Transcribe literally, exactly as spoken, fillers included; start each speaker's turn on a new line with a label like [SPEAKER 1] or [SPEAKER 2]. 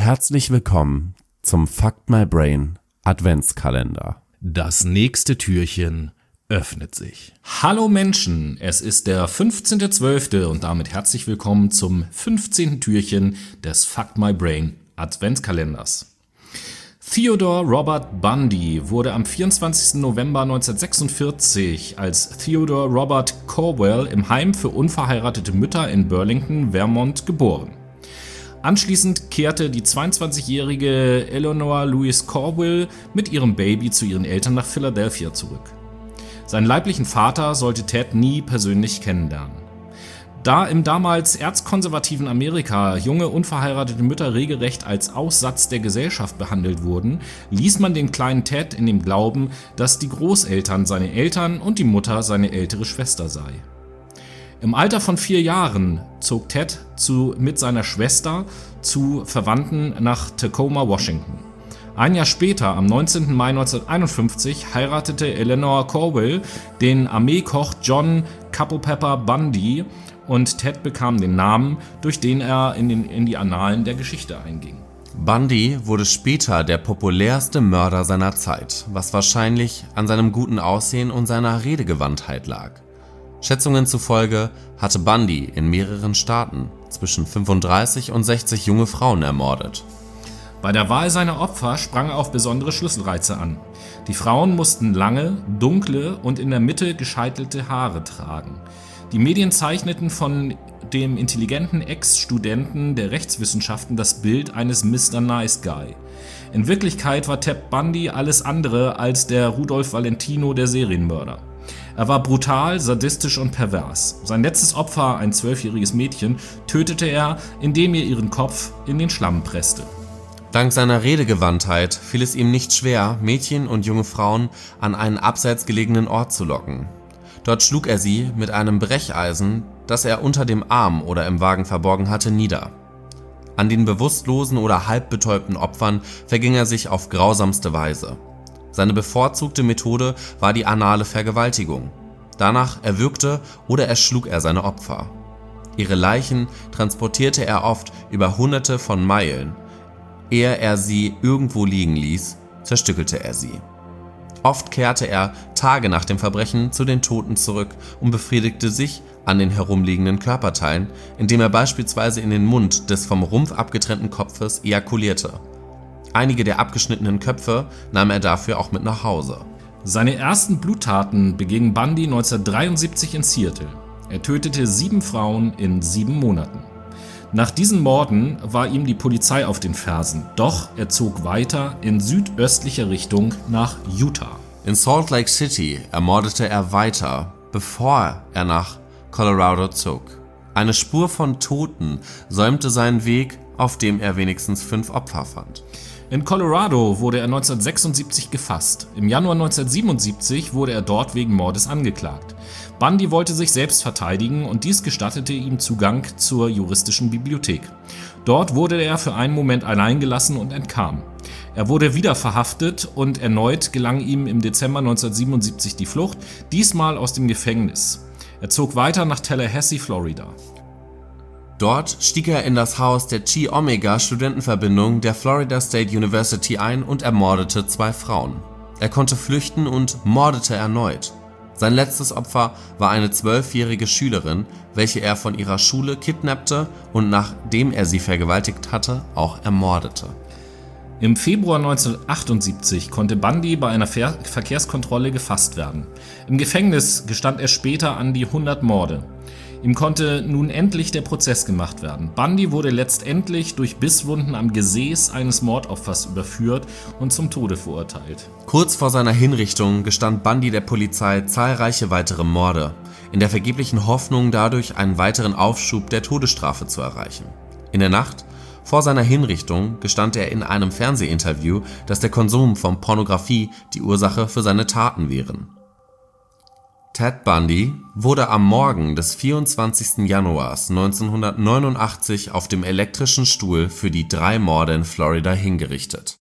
[SPEAKER 1] Herzlich willkommen zum Fuck My Brain Adventskalender.
[SPEAKER 2] Das nächste Türchen öffnet sich.
[SPEAKER 3] Hallo Menschen, es ist der fünfzehnter zwölfter und damit herzlich willkommen zum fünfzehnten Türchen des Fuck My Brain Adventskalenders. Theodore Robert Bundy wurde am vierundzwanzigsten November neunzehnhundertsechsundvierzig als Theodore Robert Corwell im Heim für unverheiratete Mütter in Burlington, Vermont, geboren. Anschließend kehrte die zweiundzwanzigjährige Eleanor Louise Corwell mit ihrem Baby zu ihren Eltern nach Philadelphia zurück. Seinen leiblichen Vater sollte Ted nie persönlich kennenlernen. Da im damals erzkonservativen Amerika junge unverheiratete Mütter regelrecht als Aussatz der Gesellschaft behandelt wurden, ließ man den kleinen Ted in dem Glauben, dass die Großeltern seine Eltern und die Mutter seine ältere Schwester sei. Im Alter von vier Jahren zog Ted zu, mit seiner Schwester zu Verwandten nach Tacoma, Washington. Ein Jahr später, am neunzehnten Mai neunzehnhunderteinundfünfzig, heiratete Eleanor Corwell den Armeekoch John Culpeper Bundy und Ted bekam den Namen, durch den er in, den, in die Annalen der Geschichte einging.
[SPEAKER 1] Bundy wurde später der populärste Mörder seiner Zeit, was wahrscheinlich an seinem guten Aussehen und seiner Redegewandtheit lag. Schätzungen zufolge hatte Bundy in mehreren Staaten zwischen fünfunddreißig und sechzig junge Frauen ermordet.
[SPEAKER 3] Bei der Wahl seiner Opfer sprang er auf besondere Schlüsselreize an. Die Frauen mussten lange, dunkle und in der Mitte gescheitelte Haare tragen. Die Medien zeichneten von dem intelligenten Ex-Studenten der Rechtswissenschaften das Bild eines Mister Nice Guy. In Wirklichkeit war Ted Bundy alles andere als der Rudolph Valentino der Serienmörder. Er war brutal, sadistisch und pervers. Sein letztes Opfer, ein zwölfjähriges Mädchen, tötete er, indem er ihren Kopf in den Schlamm presste.
[SPEAKER 1] Dank seiner Redegewandtheit fiel es ihm nicht schwer, Mädchen und junge Frauen an einen abseits gelegenen Ort zu locken. Dort schlug er sie mit einem Brecheisen, das er unter dem Arm oder im Wagen verborgen hatte, nieder. An den bewusstlosen oder halb betäubten Opfern verging er sich auf grausamste Weise. Seine bevorzugte Methode war die anale Vergewaltigung. Danach erwürgte oder erschlug er seine Opfer. Ihre Leichen transportierte er oft über hunderte von Meilen. Ehe er sie irgendwo liegen ließ, zerstückelte er sie. Oft kehrte er Tage nach dem Verbrechen zu den Toten zurück und befriedigte sich an den herumliegenden Körperteilen, indem er beispielsweise in den Mund des vom Rumpf abgetrennten Kopfes ejakulierte. Einige der abgeschnittenen Köpfe nahm er dafür auch mit nach Hause.
[SPEAKER 3] Seine ersten Bluttaten beging Bundy neunzehnhundertdreiundsiebzig in Seattle. Er tötete sieben Frauen in sieben Monaten. Nach diesen Morden war ihm die Polizei auf den Fersen, doch er zog weiter in südöstlicher Richtung nach Utah.
[SPEAKER 1] In Salt Lake City ermordete er weiter, bevor er nach Colorado zog. Eine Spur von Toten säumte seinen Weg, auf dem er wenigstens fünf Opfer fand.
[SPEAKER 3] In Colorado wurde er neunzehnhundertsechsundsiebzig gefasst. Im Januar neunzehnhundertsiebenundsiebzig wurde er dort wegen Mordes angeklagt. Bundy wollte sich selbst verteidigen und dies gestattete ihm Zugang zur juristischen Bibliothek. Dort wurde er für einen Moment allein gelassen und entkam. Er wurde wieder verhaftet und erneut gelang ihm im Dezember neunzehnhundertsiebenundsiebzig die Flucht, diesmal aus dem Gefängnis. Er zog weiter nach Tallahassee, Florida.
[SPEAKER 1] Dort stieg er in das Haus der Chi Omega Studentenverbindung der Florida State University ein und ermordete zwei Frauen. Er konnte flüchten und mordete erneut. Sein letztes Opfer war eine zwölfjährige Schülerin, welche er von ihrer Schule kidnappte und nachdem er sie vergewaltigt hatte, auch ermordete.
[SPEAKER 3] Im Februar neunzehnhundertachtundsiebzig konnte Bundy bei einer Ver- Verkehrskontrolle gefasst werden. Im Gefängnis gestand er später an die hundert Morde. Ihm konnte nun endlich der Prozess gemacht werden. Bundy wurde letztendlich durch Bisswunden am Gesäß eines Mordopfers überführt und zum Tode verurteilt.
[SPEAKER 1] Kurz vor seiner Hinrichtung gestand Bundy der Polizei zahlreiche weitere Morde, in der vergeblichen Hoffnung, dadurch einen weiteren Aufschub der Todesstrafe zu erreichen. In der Nacht vor seiner Hinrichtung gestand er in einem Fernsehinterview, dass der Konsum von Pornografie die Ursache für seine Taten wären. Ted Bundy wurde am Morgen des vierundzwanzigsten Januars neunzehnhundertneunundachtzig auf dem elektrischen Stuhl für die drei Morde in Florida hingerichtet